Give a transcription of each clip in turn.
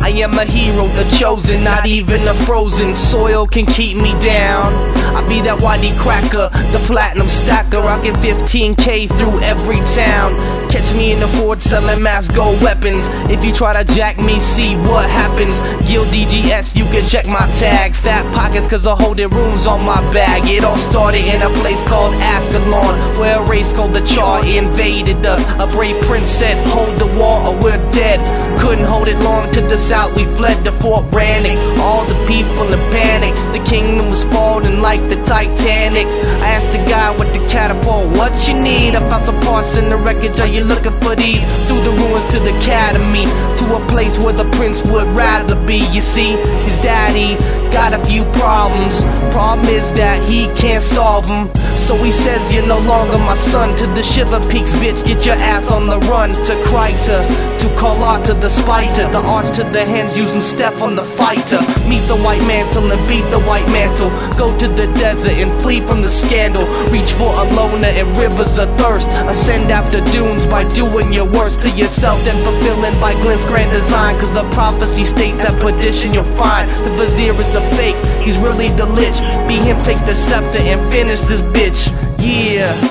I am a hero, the chosen, not even a frozen soil can keep me down. I be that YD cracker, the platinum stacker, rockin' 15K through every town. Catch me in the Ford selling mass gold weapons. If you try to jack me, see what happens. Guild DGS, you can check my tag. Fat pockets cause I hold it rooms on my bag. It all started in a place called Ascalon, where a race called the Char invaded us. A brave prince said, hold the wall or we're dead. Couldn't hold it long to the south, we fled to Fort Brannick. All the people in panic, the kingdom was falling like the Titanic. I asked the guy with the catapult, what you need? I found some parts in the wreckage, are you looking for these? Through the ruins to the academy, to a place where the prince would rather be. You see, his daddy got a few problems. Problem is that he can't solve them. So he says, you're no longer my son. To the Shiver Peaks, bitch, get your ass on the run. To Kryta, to Karla, to the Spiter, the arch to the hands using Steph on the fighter. Meet the white mantle and beat the white mantle. Go to the desert and flee from the scandal. Reach for Alona and rivers of thirst. Ascend after dunes by doing your worst to yourself, then fulfilling by Glenn's grand design. Cause the prophecy states at perdition you'll find the vizier is a fake, he's really the lich. Be him, take the scepter and finish this bitch. Yeah.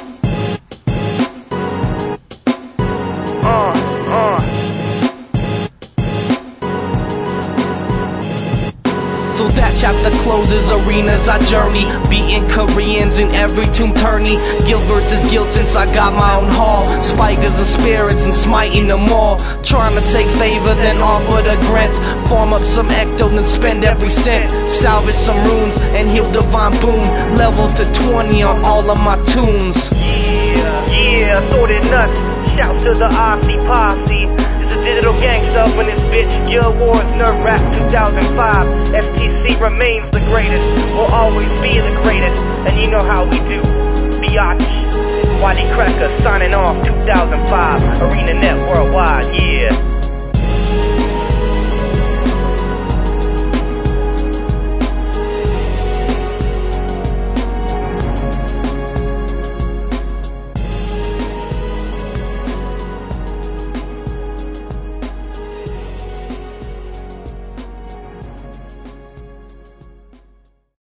So that chapter closes, arenas I journey, beating Koreans in every tomb tourney. Guild versus guild since I got my own hall. Spikers and spirits and smiting them all. Trying to take favor then offer the grant. Farm up some ecto then spend every cent. Salvage some runes and heal divine boon. Level to 20 on all of my tunes. Yeah, sorted nuts. Shout to the Aussie posse. Digital gangsta up in this bitch. Guild Wars Nerve Rap 2005. FTC remains the greatest, will always be the greatest, and you know how we do. Biatch, YD Cracker signing off 2005. ArenaNet worldwide, yeah.